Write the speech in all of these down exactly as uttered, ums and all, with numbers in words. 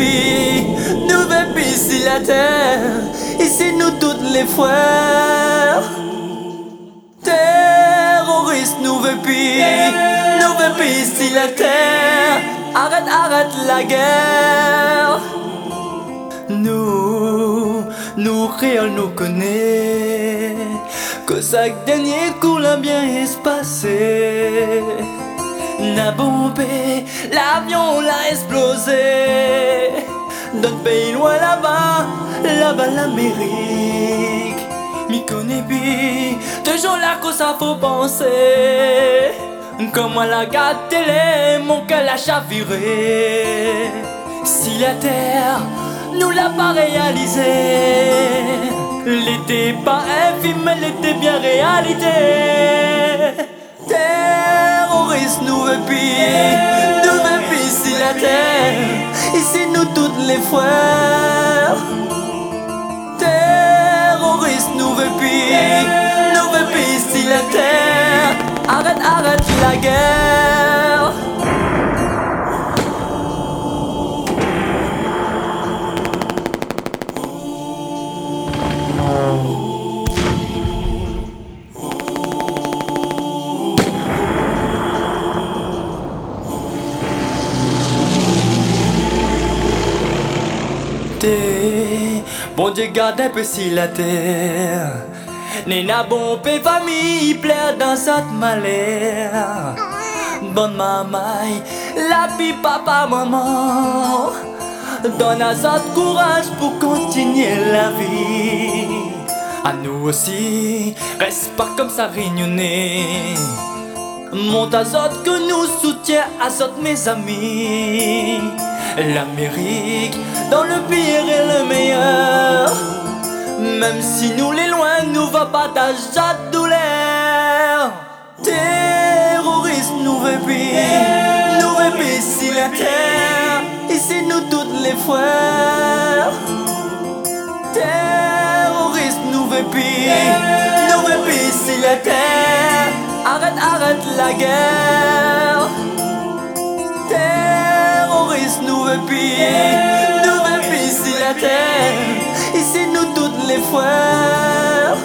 pays, nouveau pays sur la terre. Ici nous toutes les frères. Terroristes, nouveau pays, nouveau pays sur la terre. Arrête, arrête la guerre. Nous, nous créoles nous connaît que chaque dernier coup l'a bien espacé. N'a bombé, l'avion l'a explosé. D'autres pays loin là-bas, là-bas l'Amérique. M'y connais bien, toujours là que ça faut penser. Comme moi la garde télé, mon cœur l'a chaviré. Si la terre nous l'a pas réalisé, l'été pas un film, elle était bien réalité. Terroristes, nouveau pays, nouveau pays sur la terre. Ici nous toutes les frères. Terroristes, nouveau pays, nouveau pays sur la terre. Arrête, arrête la guerre. Bon Dieu garde un peu si la terre. Nena bon pé famille plaire dans cette malheur. Bonne maman, la vie papa maman. Donne à notre courage pour continuer la vie. À nous aussi, reste pas comme ça réunionnés. Monte à Zot que nous soutient à Zot mes amis. L'Amérique dans le pire et le meilleur. Même si nous les loin nous va partager la douleur. Terroristes, nouveau pays, nouveau pays sur la terre. Ici nous toutes les frères. Terroristes, nouveau pays, nouveau pays sur la terre. Arrête, arrête la guerre. Terroristes, nouveau pays, nouveau pays sur la terre. Ici nous toutes les frères.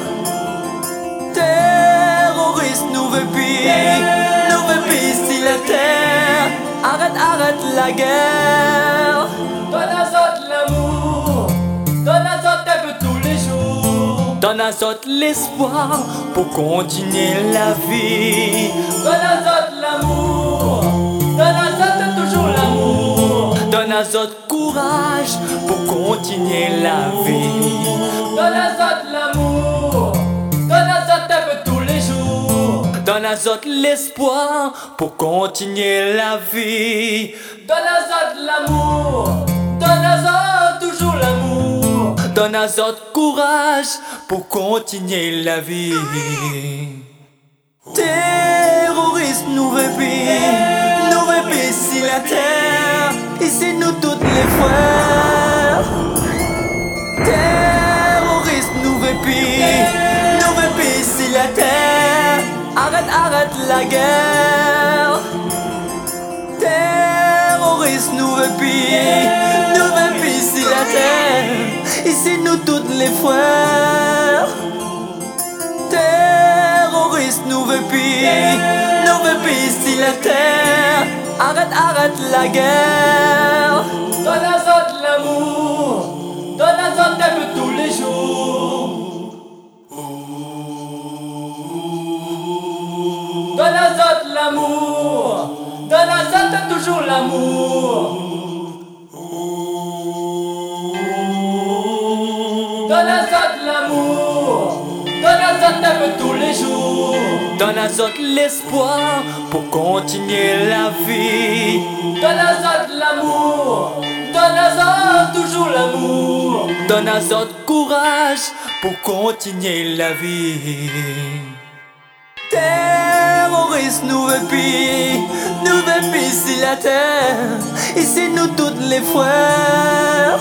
Terroristes, nouveau pays, nouveau pays sur la terre. Arrête, arrête la guerre. Donne à Zot l'amour, donne à Zot un peu tous les jours. Donne à Zot l'espoir pour continuer la vie. Donne à Zot l'amour, donne à Zot toujours l'amour. Donne à Zot courage pour continuer la vie. Donne à Zot l'amour, donne à Zot un peu tous les jours. Donne à Zot l'espoir pour continuer la vie. Donne à Zot l'amour, donne à Zot toujours l'amour. Donne à Zot courage pour continuer la vie. Terroristes, nouveau pays, nouveau pays sur la terre. Ici nous toutes les frères. Terroristes, nouveau pays, nouveau pays sur la terre. Arrête, arrête la guerre. Terroristes, nouveau pays, nouveau pays sur la terre. Ici nous toutes les frères. Terroristes, nouveau pays, nouveau pays sur la terre. Arrête, arrête la guerre. Donne à Zot l'amour, donne à Zot un peu tous les jours. Donne à Zot l'amour, donne à Zot toujours l'amour. Donne à Zot l'amour, donne à Zot un peu tous les jours. Donne à Zot l'espoir pour continuer la vie. Donne à Zot l'amour, donne à Zot toujours l'amour. Donne à Zot courage pour continuer la vie. Terroristes, nouveau pays, nouveau pays sur la terre. Ici nous toutes les frères.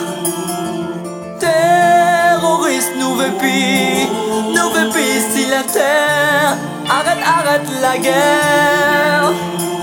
Terroristes, nouveau pays, nouveau pays sur la terre. Arrête, arrête la guerre.